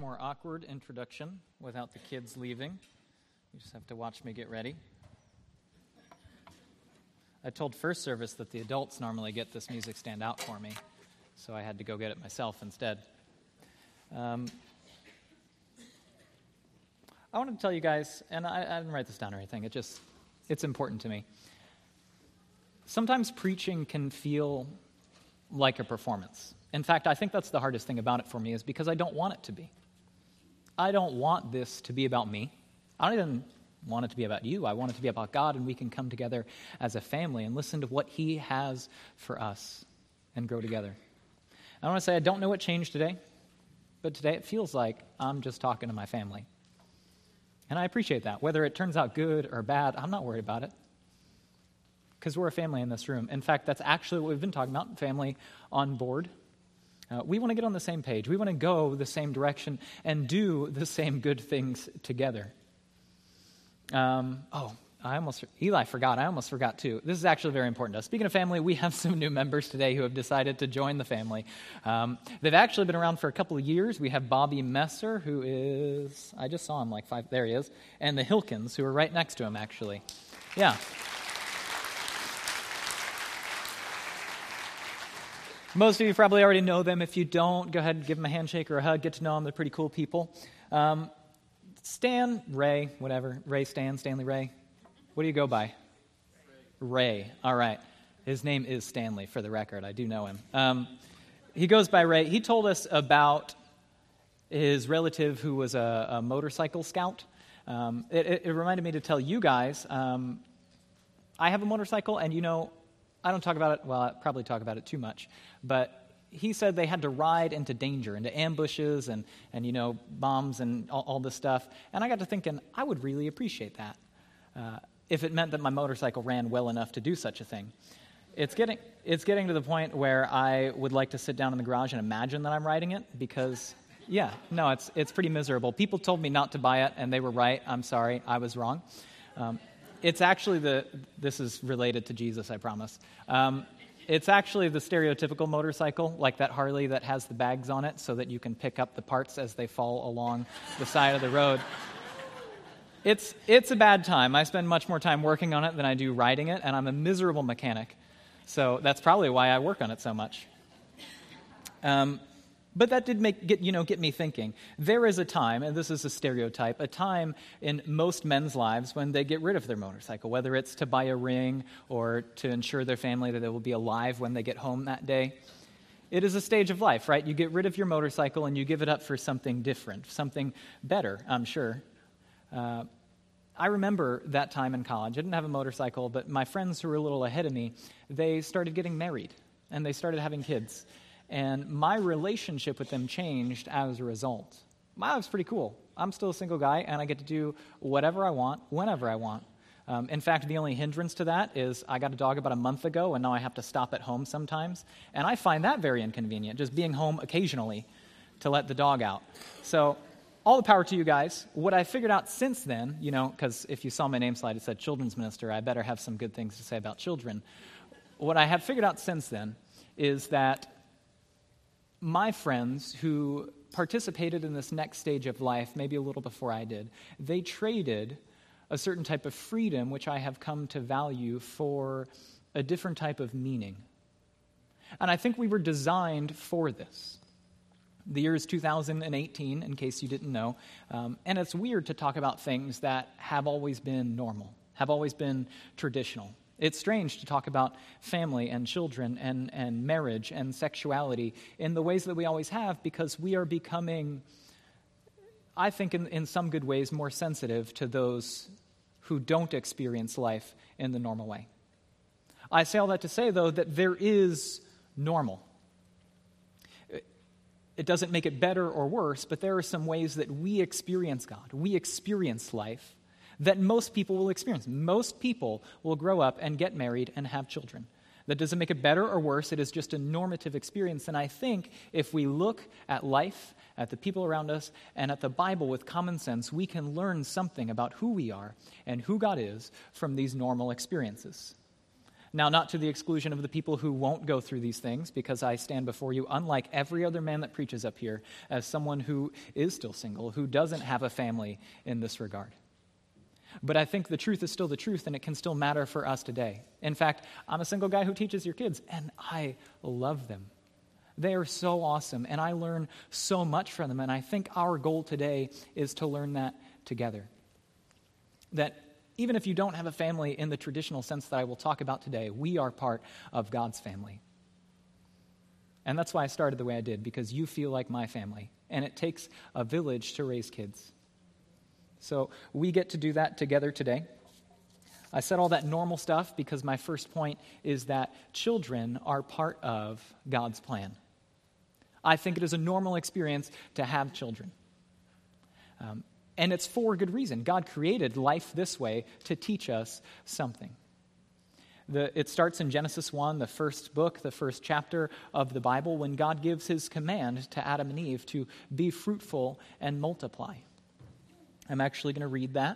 more awkward introduction without the kids leaving. You just have to watch me get ready. I told first service that the adults normally get this music stand out for me, so I had to go get it myself instead. I wanted to tell you guys, and I didn't write this down or anything, it's important to me. Sometimes preaching can feel like a performance. In fact, I think that's the hardest thing about it for me, is because I don't want it to be. I don't want this to be about me. I don't even want it to be about you. I want it to be about God, and we can come together as a family and listen to what He has for us and grow together. I want to say I don't know what changed today, but today it feels like I'm just talking to my family. And I appreciate that. Whether it turns out good or bad, I'm not worried about it, because we're a family in this room. In fact, that's actually what we've been talking about, family on board. We want to get on the same page. We want to go the same direction and do the same good things together. Eli forgot. I almost forgot too. This is actually very important to us. Speaking of family, we have some new members today who have decided to join the family. They've actually been around for a couple of years. We have Bobby Messer, who is, I just saw him like 5, there he is, and the Hilkins, who are right next to him, actually. Yeah. Most of you probably already know them. If you don't, go ahead and give them a handshake or a hug. Get to know them. They're pretty cool people. Stan, Ray, whatever. Ray, Stan, Stanley, Ray. What do you go by? Ray. All right. His name is Stanley, for the record. I do know him. He goes by Ray. He told us about his relative who was a motorcycle scout. It reminded me to tell you guys, I have a motorcycle, and I don't talk about it, well, I probably talk about it too much, but he said they had to ride into danger, into ambushes and bombs and all this stuff. And I got to thinking, I would really appreciate that if it meant that my motorcycle ran well enough to do such a thing. It's getting to the point where I would like to sit down in the garage and imagine that I'm riding it, because, it's pretty miserable. People told me not to buy it, and they were right. I'm sorry, I was wrong. It's actually this is related to Jesus, I promise. It's actually the stereotypical motorcycle, like that Harley that has the bags on it so that you can pick up the parts as they fall along the side of the road. It's a bad time. I spend much more time working on it than I do riding it, and I'm a miserable mechanic. So that's probably why I work on it so much. But that did get me thinking. There is a time, and this is a stereotype, a time in most men's lives when they get rid of their motorcycle, whether it's to buy a ring or to ensure their family that they will be alive when they get home that day. It is a stage of life, right? You get rid of your motorcycle and you give it up for something different, something better, I'm sure. I remember that time in college. I didn't have a motorcycle, but my friends who were a little ahead of me, they started getting married and they started having kids. And my relationship with them changed as a result. My life's pretty cool. I'm still a single guy, and I get to do whatever I want, whenever I want. In fact, the only hindrance to that is I got a dog about a month ago, and now I have to stop at home sometimes. And I find that very inconvenient, just being home occasionally to let the dog out. So all the power to you guys. What I figured out since then, because if you saw my name slide, it said children's minister, I better have some good things to say about children. What I have figured out since then is that my friends who participated in this next stage of life, maybe a little before I did, they traded a certain type of freedom, which I have come to value, for a different type of meaning. And I think we were designed for this. The year is 2018, in case you didn't know, and it's weird to talk about things that have always been normal, have always been traditional. It's strange to talk about family and children and marriage and sexuality in the ways that we always have, because we are becoming, I think in some good ways, more sensitive to those who don't experience life in the normal way. I say all that to say, though, that there is normal. It doesn't make it better or worse, but there are some ways that we experience God, we experience life, that most people will experience. Most people will grow up and get married and have children. That doesn't make it better or worse. It is just a normative experience. And I think if we look at life, at the people around us, and at the Bible with common sense, we can learn something about who we are and who God is from these normal experiences. Now, not to the exclusion of the people who won't go through these things, because I stand before you, unlike every other man that preaches up here, as someone who is still single, who doesn't have a family in this regard. But I think the truth is still the truth, and it can still matter for us today. In fact, I'm a single guy who teaches your kids, and I love them. They are so awesome, and I learn so much from them, and I think our goal today is to learn that together. That even if you don't have a family in the traditional sense that I will talk about today, we are part of God's family. And that's why I started the way I did, because you feel like my family, and it takes a village to raise kids. So we get to do that together today. I said all that normal stuff because my first point is that children are part of God's plan. I think it is a normal experience to have children. And it's for good reason. God created life this way to teach us something. It starts in Genesis 1, the first book, the first chapter of the Bible, when God gives his command to Adam and Eve to be fruitful and multiply. I'm actually going to read that.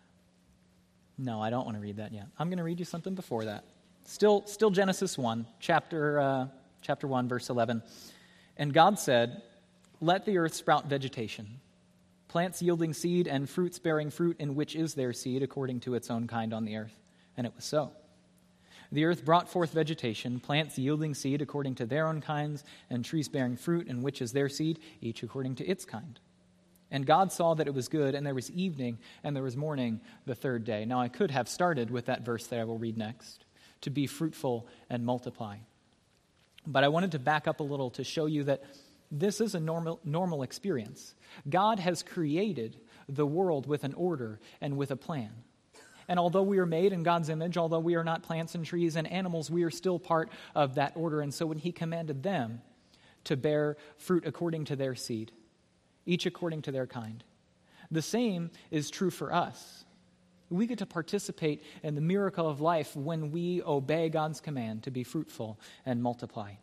No, I don't want to read that yet. I'm going to read you something before that. Still Genesis 1, chapter 1, verse 11. And God said, "Let the earth sprout vegetation, plants yielding seed and fruits bearing fruit in which is their seed according to its own kind on the earth." And it was so. The earth brought forth vegetation, plants yielding seed according to their own kinds, and trees bearing fruit in which is their seed, each according to its kind. And God saw that it was good, and there was evening, and there was morning the third day. Now I could have started with that verse that I will read next, to be fruitful and multiply. But I wanted to back up a little to show you that this is a normal experience. God has created the world with an order and with a plan. And although we are made in God's image, although we are not plants and trees and animals, we are still part of that order. And so when he commanded them to bear fruit according to their seed, each according to their kind, the same is true for us. We get to participate in the miracle of life when we obey God's command to be fruitful and multiply.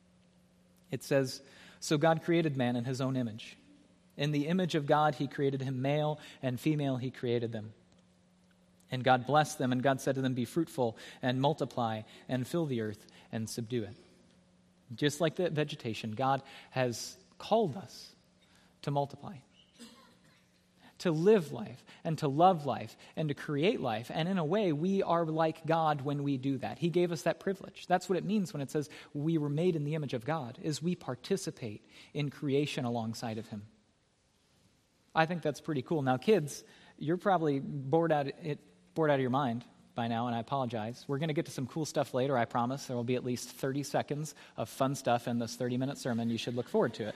It says, "So God created man in his own image. In the image of God he created him, male and female he created them. And God blessed them, and God said to them, 'Be fruitful and multiply and fill the earth and subdue it.'" Just like the vegetation, God has called us to multiply, to live life and to love life and to create life. And in a way, we are like God when we do that. He gave us that privilege. That's what it means when it says we were made in the image of God, is we participate in creation alongside of him. I think that's pretty cool. Now, kids, you're probably bored out of your mind by now, and I apologize. We're going to get to some cool stuff later, I promise. There will be at least 30 seconds of fun stuff in this 30-minute sermon. You should look forward to it.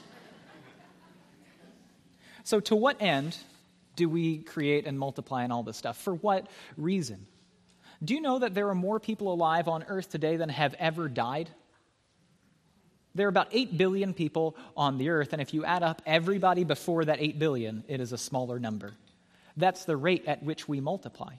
So to what end do we create and multiply and all this stuff? For what reason? Do you know that there are more people alive on earth today than have ever died? There are about 8 billion people on the earth, and if you add up everybody before that 8 billion, it is a smaller number. That's the rate at which we multiply.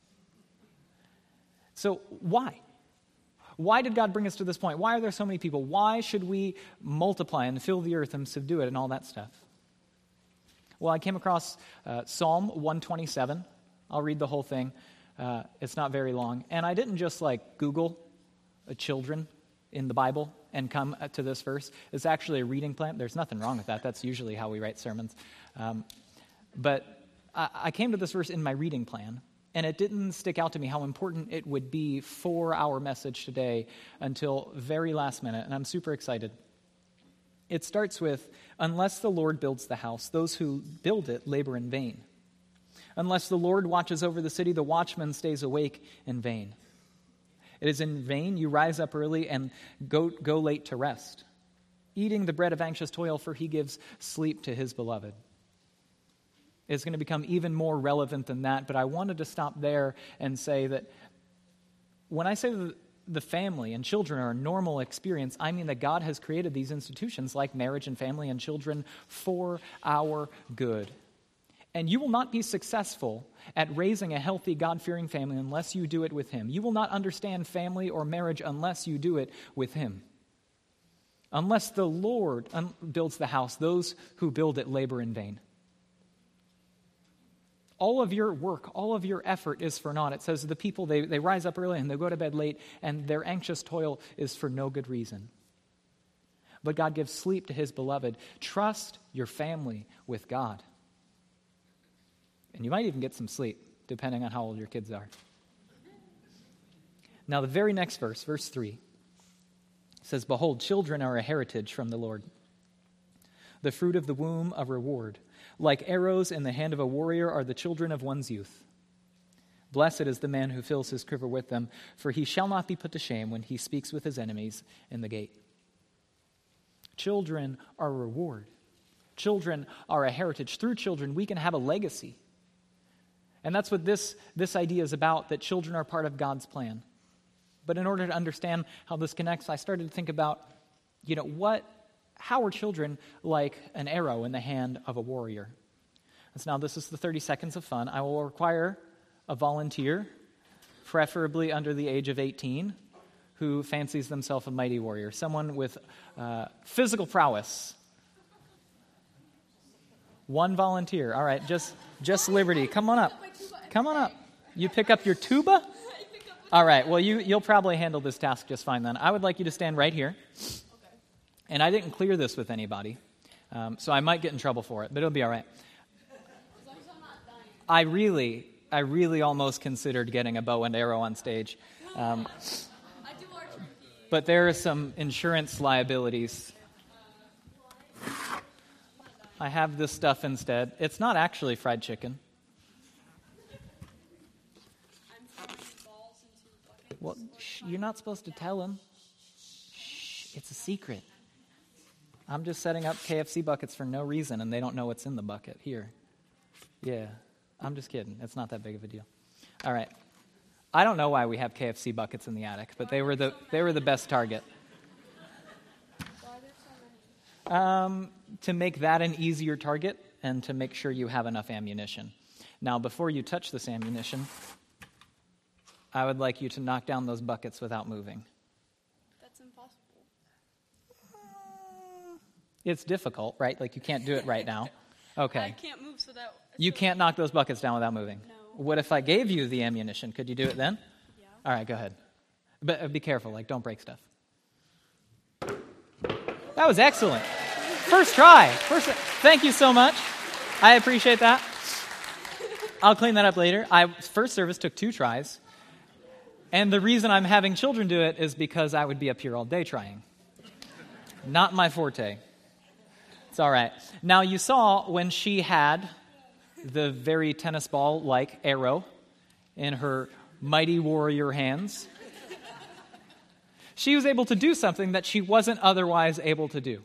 So why? Why did God bring us to this point? Why are there so many people? Why should we multiply and fill the earth and subdue it and all that stuff? Well, I came across Psalm 127. I'll read the whole thing. It's not very long. And I didn't just Google children in the Bible and come to this verse. It's actually a reading plan. There's nothing wrong with that. That's usually how we write sermons. But I came to this verse in my reading plan, and it didn't stick out to me how important it would be for our message today until very last minute, and I'm super excited. It starts with, "Unless the Lord builds the house, those who build it labor in vain. Unless the Lord watches over the city, the watchman stays awake in vain. It is in vain you rise up early and go late to rest, eating the bread of anxious toil, for he gives sleep to his beloved." It's going to become even more relevant than that, but I wanted to stop there and say that when I say the family and children are a normal experience, I mean that God has created these institutions like marriage and family and children for our good. And you will not be successful at raising a healthy, God-fearing family unless you do it with him. You will not understand family or marriage unless you do it with him. Unless the Lord builds the house, those who build it labor in vain. All of your work, all of your effort is for naught. It says the people, they rise up early and they go to bed late, and their anxious toil is for no good reason. But God gives sleep to his beloved. Trust your family with God. And you might even get some sleep, depending on how old your kids are. Now, the very next verse, verse 3, says, "Behold, children are a heritage from the Lord, the fruit of the womb a reward. Like arrows in the hand of a warrior are the children of one's youth. Blessed is the man who fills his quiver with them, for he shall not be put to shame when he speaks with his enemies in the gate." Children are a reward. Children are a heritage. Through children, we can have a legacy. And that's what this idea is about, that children are part of God's plan. But in order to understand how this connects, I started to think about, how are children like an arrow in the hand of a warrior? And so now this is the 30 seconds of fun. I will require a volunteer, preferably under the age of 18, who fancies themselves a mighty warrior, someone with physical prowess. One volunteer. All right, just Liberty. Come on up. Come on up. You pick up your tuba? All right, well, you'll probably handle this task just fine then. I would like you to stand right here. Okay. And I didn't clear this with anybody, so I might get in trouble for it, but it'll be all right. As long as I'm not dying. I really almost considered getting a bow and arrow on stage. I do archery. But there are some insurance liabilities. I have this stuff instead. It's not actually fried chicken. Well, you're not supposed to tell him. Shh, it's a secret. I'm just setting up KFC buckets for no reason, and they don't know what's in the bucket. Here. Yeah, I'm just kidding. It's not that big of a deal. All right. I don't know why we have KFC buckets in the attic, but they were the best target. To make that an easier target and to make sure you have enough ammunition. Now, before you touch this ammunition, I would like you to knock down those buckets without moving. That's impossible. It's difficult, right? Like you can't do it right now. Okay. I can't move so that... You can't knock those buckets down without moving? No. What if I gave you the ammunition? Could you do it then? Yeah. All right, go ahead. But be careful, don't break stuff. That was excellent. First try. Thank you so much. I appreciate that. I'll clean that up later. First service took 2 tries. And the reason I'm having children do it is because I would be up here all day trying. Not my forte. It's all right. Now, you saw when she had the very tennis ball-like arrow in her mighty warrior hands, she was able to do something that she wasn't otherwise able to do.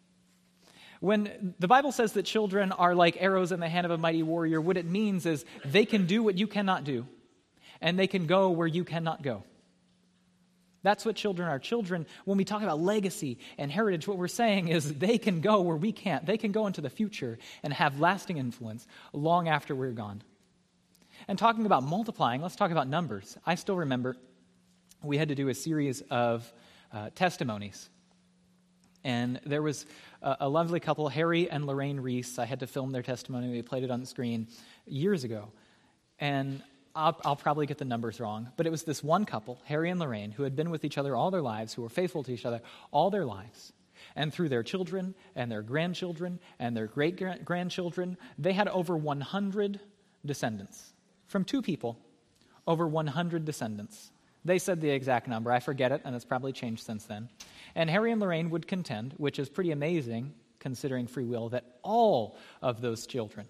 When the Bible says that children are like arrows in the hand of a mighty warrior, what it means is they can do what you cannot do. And they can go where you cannot go. That's what children are. Children, when we talk about legacy and heritage, what we're saying is they can go where we can't. They can go into the future and have lasting influence long after we're gone. And talking about multiplying, let's talk about numbers. I still remember we had to do a series of testimonies. And there was a lovely couple, Harry and Lorraine Reese. I had to film their testimony. We played it on the screen years ago. And I'll probably get the numbers wrong, but it was this one couple, Harry and Lorraine, who had been with each other all their lives, who were faithful to each other all their lives. And through their children and their grandchildren and their great-grandchildren, they had over 100 descendants. From 2 people, over 100 descendants. They said the exact number. I forget it, and it's probably changed since then. And Harry and Lorraine would contend, which is pretty amazing considering free will, that all of those children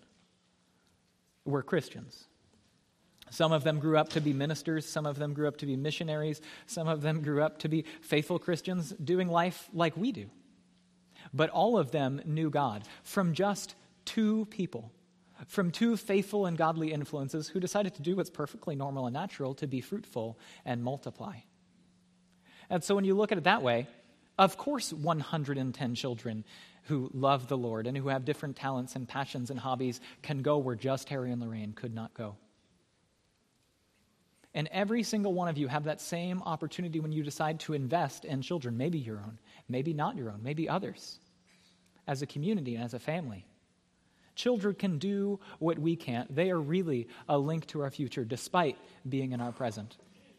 were Christians. Some of them grew up to be ministers. Some of them grew up to be missionaries. Some of them grew up to be faithful Christians doing life like we do. But all of them knew God from just 2 people, from 2 faithful and godly influences who decided to do what's perfectly normal and natural, to be fruitful and multiply. And so when you look at it that way, of course 110 children who love the Lord and who have different talents and passions and hobbies can go where just Harry and Lorraine could not go. And every single one of you have that same opportunity when you decide to invest in children, maybe your own, maybe not your own, maybe others, as a community and as a family. Children can do what we can't. They are really a link to our future, despite being in our present.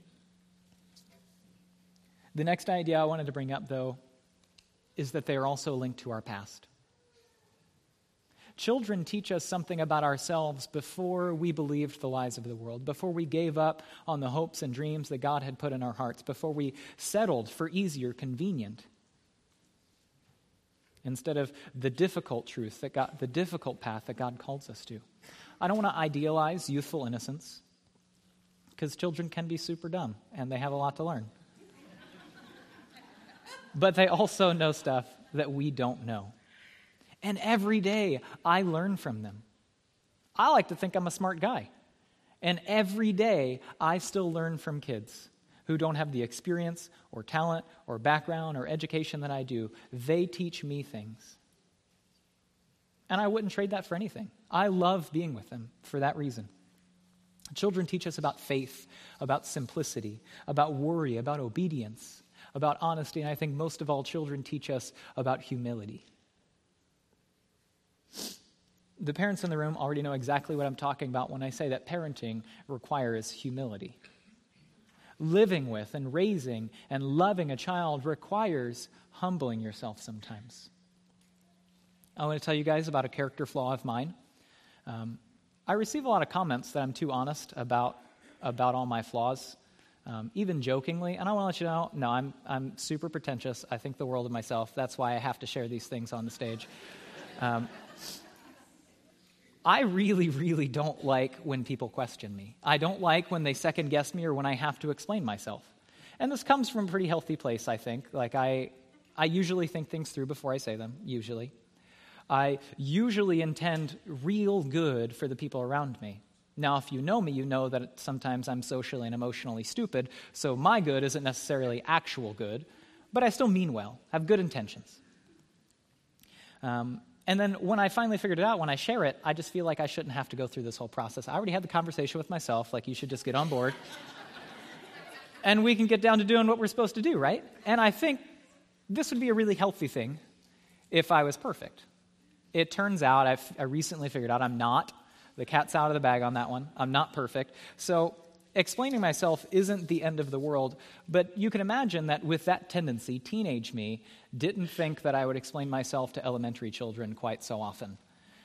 The next idea I wanted to bring up, though, is that they are also linked to our past. Children teach us something about ourselves before we believed the lies of the world, before we gave up on the hopes and dreams that God had put in our hearts, before we settled for easier, convenient, instead of the difficult truth the difficult path that God calls us to. I don't want to idealize youthful innocence, because children can be super dumb and they have a lot to learn. But they also know stuff that we don't know. And every day I learn from them. I like to think I'm a smart guy. And every day I still learn from kids who don't have the experience or talent or background or education that I do. They teach me things. And I wouldn't trade that for anything. I love being with them for that reason. Children teach us about faith, about simplicity, about worry, about obedience, about honesty, and I think most of all, children teach us about humility. The parents in the room already know exactly what I'm talking about when I say that parenting requires humility. Living with and raising and loving a child requires humbling yourself sometimes. I want to tell you guys about a character flaw of mine. I receive a lot of comments that I'm too honest about all my flaws, even jokingly. And I want to let you know, no, I'm super pretentious. I think the world of myself. That's why I have to share these things on the stage. I really, really don't like when people question me. I don't like when they second guess me or when I have to explain myself. And this comes from a pretty healthy place, I think. Like I usually think things through before I say them, usually. I usually intend real good for the people around me. Now, if you know me, you know that sometimes I'm socially and emotionally stupid, so my good isn't necessarily actual good, but I still mean well, have good intentions. And then when I finally figured it out, when I share it, I just feel like I shouldn't have to go through this whole process. I already had the conversation with myself, like you should just get on board. And we can get down to doing what we're supposed to do, right? And I think this would be a really healthy thing if I was perfect. It turns out, I recently figured out I'm not. The cat's out of the bag on that one. I'm not perfect. So explaining myself isn't the end of the world, but you can imagine that with that tendency, teenage me didn't think that I would explain myself to elementary children quite so often.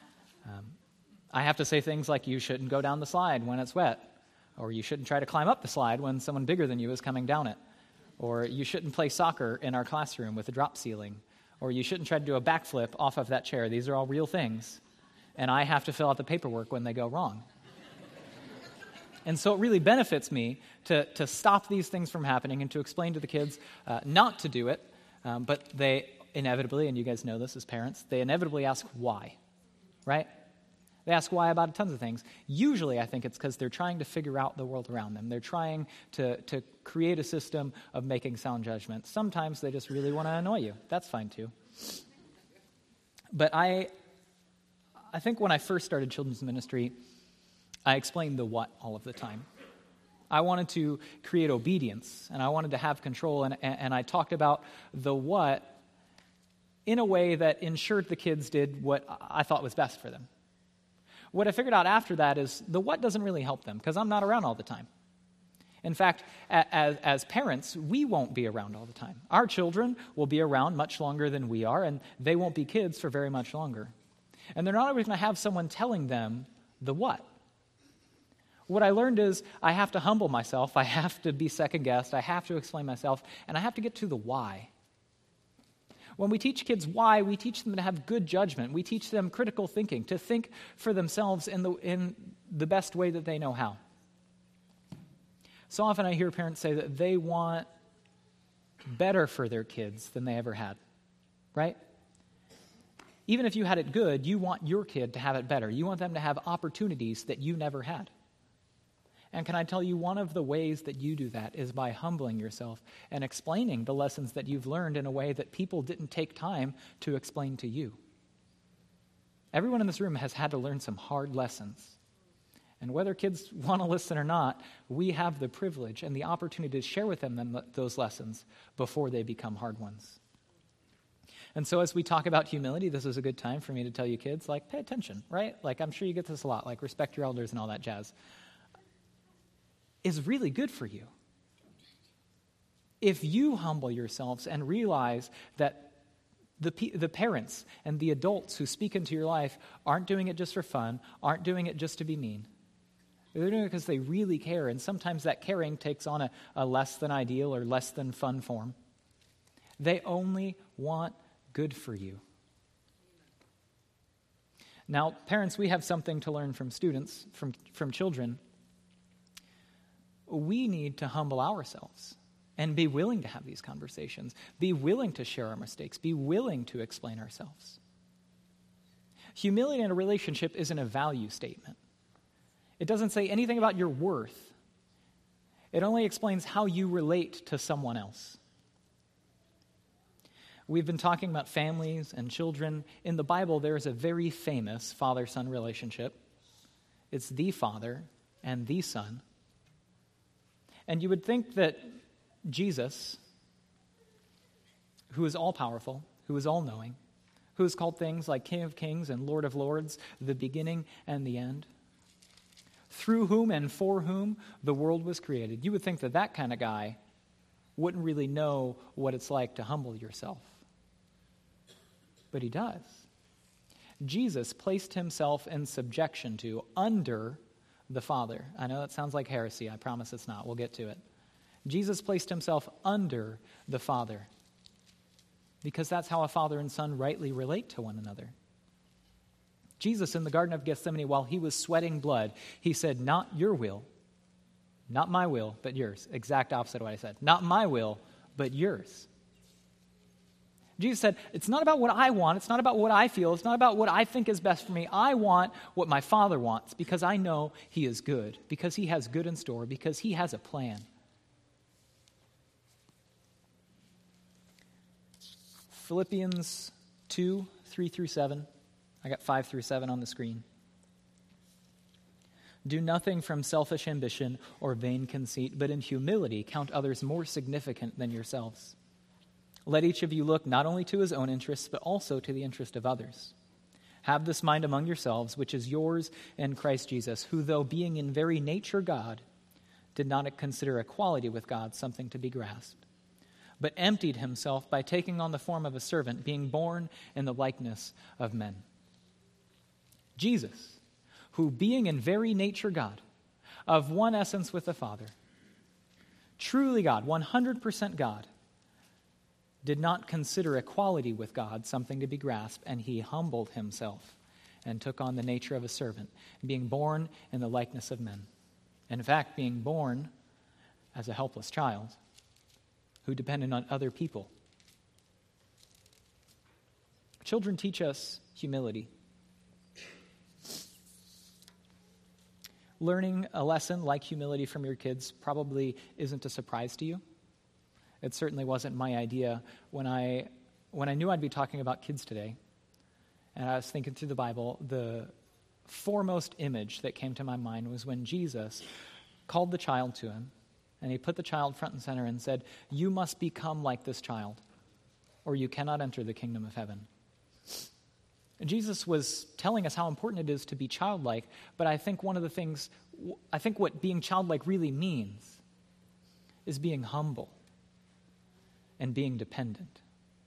I have to say things like, you shouldn't go down the slide when it's wet, or you shouldn't try to climb up the slide when someone bigger than you is coming down it, or you shouldn't play soccer in our classroom with a drop ceiling, or you shouldn't try to do a backflip off of that chair. These are all real things, and I have to fill out the paperwork when they go wrong. And so it really benefits me to stop these things from happening and to explain to the kids not to do it, but they inevitably, and you guys know this as parents, they inevitably ask why, right? They ask why about tons of things. Usually I think it's because they're trying to figure out the world around them. They're trying to create a system of making sound judgments. Sometimes they just really want to annoy you. That's fine too. But I think when I first started children's ministry, I explained the what all of the time. I wanted to create obedience, and I wanted to have control, and I talked about the what in a way that ensured the kids did what I thought was best for them. What I figured out after that is the what doesn't really help them, because I'm not around all the time. In fact, as parents, we won't be around all the time. Our children will be around much longer than we are, and they won't be kids for very much longer. And they're not always going to have someone telling them the what. What I learned is I have to humble myself, I have to be second-guessed, I have to explain myself, and I have to get to the why. When we teach kids why, we teach them to have good judgment. We teach them critical thinking, to think for themselves in the best way that they know how. So often I hear parents say that they want better for their kids than they ever had, right? Even if you had it good, you want your kid to have it better. You want them to have opportunities that you never had. And can I tell you, one of the ways that you do that is by humbling yourself and explaining the lessons that you've learned in a way that people didn't take time to explain to you. Everyone in this room has had to learn some hard lessons. And whether kids want to listen or not, we have the privilege and the opportunity to share with them those lessons before they become hard ones. And so as we talk about humility, this is a good time for me to tell you kids, like, pay attention, right? Like, I'm sure you get this a lot, like, respect your elders and all that jazz. Is really good for you. If you humble yourselves and realize that the parents and the adults who speak into your life aren't doing it just for fun, aren't doing it just to be mean. They're doing it because they really care, and sometimes that caring takes on a less than ideal or less than fun form. They only want good for you. Now, parents, we have something to learn from students, from children. We need to humble ourselves and be willing to have these conversations, be willing to share our mistakes, be willing to explain ourselves. Humility in a relationship isn't a value statement. It doesn't say anything about your worth. It only explains how you relate to someone else. We've been talking about families and children. In the Bible, there is a very famous father-son relationship. It's the Father and the Son. And you would think that Jesus, who is all-powerful, who is all-knowing, who is called things like King of Kings and Lord of Lords, the beginning and the end, through whom and for whom the world was created, you would think that that kind of guy wouldn't really know what it's like to humble yourself. But he does. Jesus placed himself in subjection to, under the Father. I know that sounds like heresy. I promise it's not. We'll get to it. Jesus placed himself under the Father because that's how a father and son rightly relate to one another. Jesus in the Garden of Gethsemane, while he was sweating blood, he said, not your will, not my will, but yours. Exact opposite of what I said. Not my will, but yours. Jesus said, it's not about what I want, it's not about what I feel, it's not about what I think is best for me. I want what my Father wants because I know he is good, because he has good in store, because he has a plan. Philippians 2, 3 through 7. I got 5 through 7 on the screen. Do nothing from selfish ambition or vain conceit, but in humility count others more significant than yourselves. Let each of you look not only to his own interests, but also to the interest of others. Have this mind among yourselves, which is yours in Christ Jesus, who, though being in very nature God, did not consider equality with God something to be grasped, but emptied himself by taking on the form of a servant, being born in the likeness of men. Jesus, who being in very nature God, of one essence with the Father, truly God, 100% God, did not consider equality with God something to be grasped, and he humbled himself and took on the nature of a servant, being born in the likeness of men. In fact, being born as a helpless child who depended on other people. Children teach us humility. Learning a lesson like humility from your kids probably isn't a surprise to you. It certainly wasn't my idea when I knew I'd be talking about kids today, and I was thinking through the Bible. The foremost image that came to my mind was when Jesus called the child to him, and he put the child front and center and said, you must become like this child, or you cannot enter the kingdom of heaven. And Jesus was telling us how important it is to be childlike, but I think what being childlike really means is being humble and being dependent.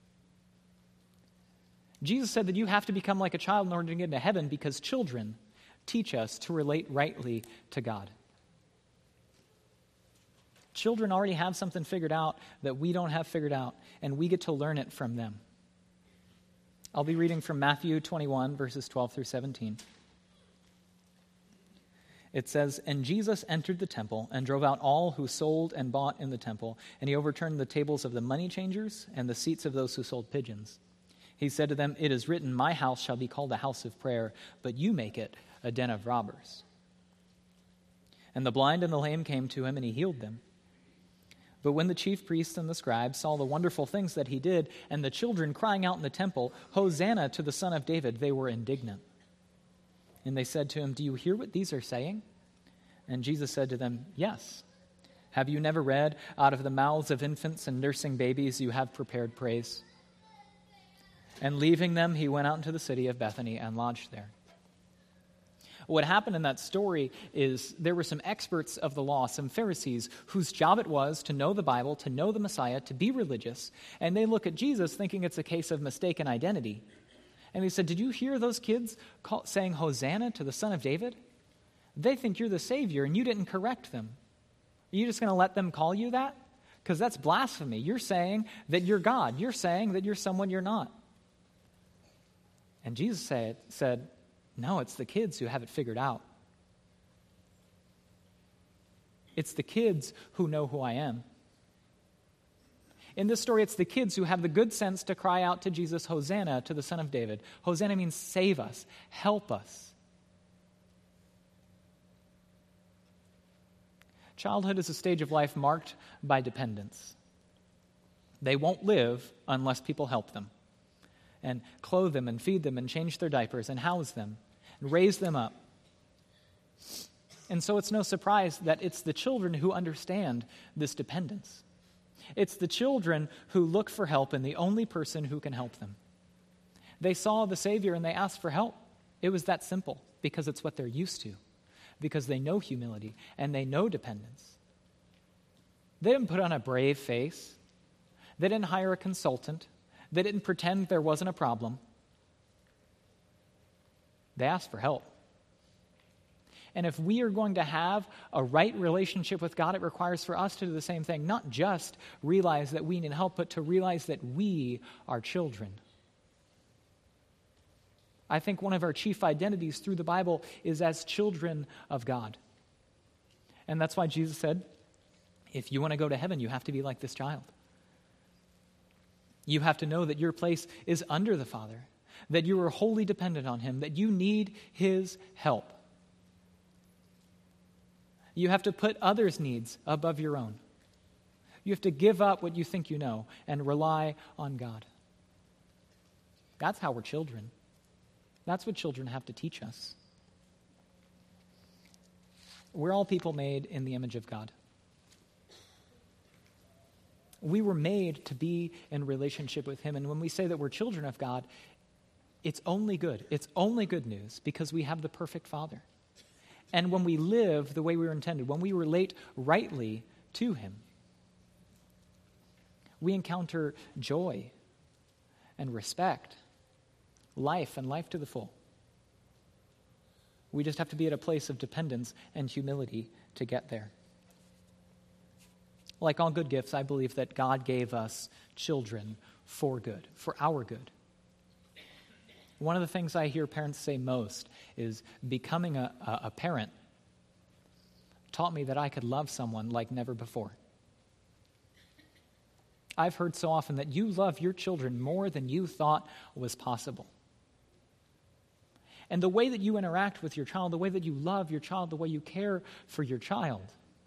Jesus said that you have to become like a child in order to get into heaven because children teach us to relate rightly to God. Children already have something figured out that we don't have figured out, and we get to learn it from them. I'll be reading from Matthew 21, verses 12 through 17. It says, and Jesus entered the temple and drove out all who sold and bought in the temple, and he overturned the tables of the money changers and the seats of those who sold pigeons. He said to them, it is written, my house shall be called a house of prayer, but you make it a den of robbers. And the blind and the lame came to him, and he healed them. But when the chief priests and the scribes saw the wonderful things that he did, and the children crying out in the temple, Hosanna to the Son of David, they were indignant. And they said to him, do you hear what these are saying? And Jesus said to them, yes. Have you never read, out of the mouths of infants and nursing babies you have prepared praise? And leaving them, he went out into the city of Bethany and lodged there. What happened in that story is there were some experts of the law, some Pharisees, whose job it was to know the Bible, to know the Messiah, to be religious. And they look at Jesus thinking it's a case of mistaken identity. And they said, did you hear those kids saying Hosanna to the Son of David? They think you're the Savior and you didn't correct them. Are you just going to let them call you that? Because that's blasphemy. You're saying that you're God. You're saying that you're someone you're not. And Jesus said, no, it's the kids who have it figured out. It's the kids who know who I am. In this story, it's the kids who have the good sense to cry out to Jesus, Hosanna, to the Son of David. Hosanna means save us, help us. Childhood is a stage of life marked by dependence. They won't live unless people help them and clothe them and feed them and change their diapers and house them and raise them up. And so it's no surprise that it's the children who understand this dependence. It's the children who look for help in the only person who can help them. They saw the Savior and they asked for help. It was that simple because it's what they're used to, because they know humility and they know dependence. They didn't put on a brave face. They didn't hire a consultant. They didn't pretend there wasn't a problem. They asked for help. And if we are going to have a right relationship with God, it requires for us to do the same thing. Not just realize that we need help, but to realize that we are children. I think one of our chief identities through the Bible is as children of God. And that's why Jesus said, if you want to go to heaven, you have to be like this child. You have to know that your place is under the Father, that you are wholly dependent on Him, that you need His help. You have to put others' needs above your own. You have to give up what you think you know and rely on God. That's how we're children. That's what children have to teach us. We're all people made in the image of God. We were made to be in relationship with Him. And when we say that we're children of God, it's only good. It's only good news because we have the perfect Father. And when we live the way we were intended, when we relate rightly to Him, we encounter joy and respect, life and life to the full. We just have to be at a place of dependence and humility to get there. Like all good gifts, I believe that God gave us children for good, for our good. One of the things I hear parents say most is becoming a parent taught me that I could love someone like never before. I've heard so often that you love your children more than you thought was possible. And the way that you interact with your child, the way that you love your child, the way you care for your child,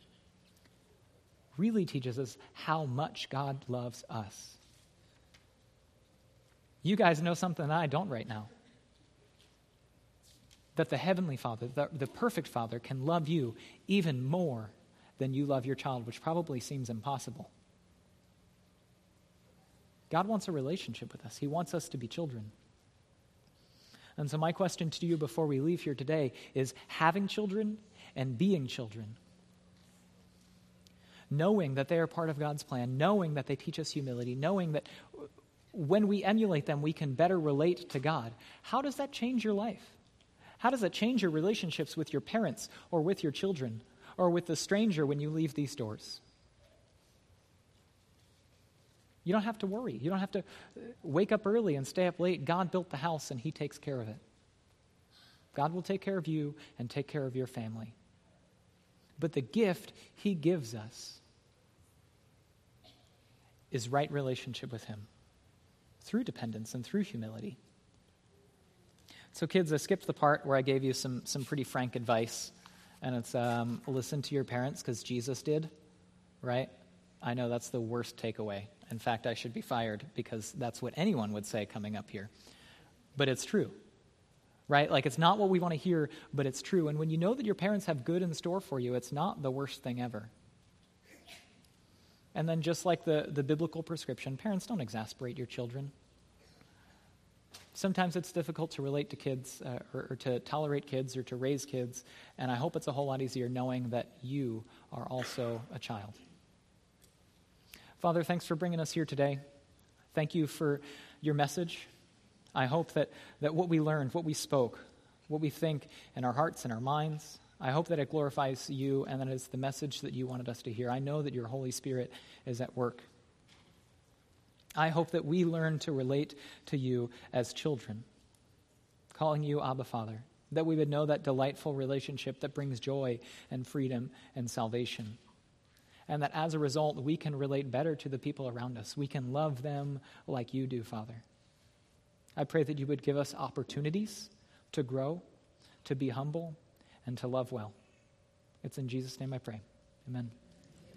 really teaches us how much God loves us. You guys know something that I don't right now. That the Heavenly Father, the perfect Father, can love you even more than you love your child, which probably seems impossible. God wants a relationship with us. He wants us to be children. And so my question to you before we leave here today is having children and being children. Knowing that they are part of God's plan, knowing that they teach us humility, knowing that when we emulate them, we can better relate to God. How does that change your life? How does that change your relationships with your parents or with your children or with the stranger when you leave these doors? You don't have to worry. You don't have to wake up early and stay up late. God built the house and He takes care of it. God will take care of you and take care of your family. But the gift He gives us is right relationship with Him through dependence and through humility. So kids, I skipped the part where I gave you some pretty frank advice, and it's listen to your parents because Jesus did, right? I know that's the worst takeaway. In fact, I should be fired because that's what anyone would say coming up here. But it's true, right? Like it's not what we want to hear, but it's true. And when you know that your parents have good in store for you, it's not the worst thing ever. And then just like the biblical prescription, parents, don't exasperate your children. Sometimes it's difficult to relate to kids or to tolerate kids or to raise kids, and I hope it's a whole lot easier knowing that you are also a child. Father, thanks for bringing us here today. Thank you for your message. I hope that what we learned, what we spoke, what we think in our hearts and our minds, I hope that it glorifies you and that it's the message that you wanted us to hear. I know that your Holy Spirit is at work. I hope that we learn to relate to you as children, calling you Abba Father, that we would know that delightful relationship that brings joy and freedom and salvation, and that as a result, we can relate better to the people around us. We can love them like you do, Father. I pray that you would give us opportunities to grow, to be humble, and to love well. It's in Jesus' name I pray. Amen.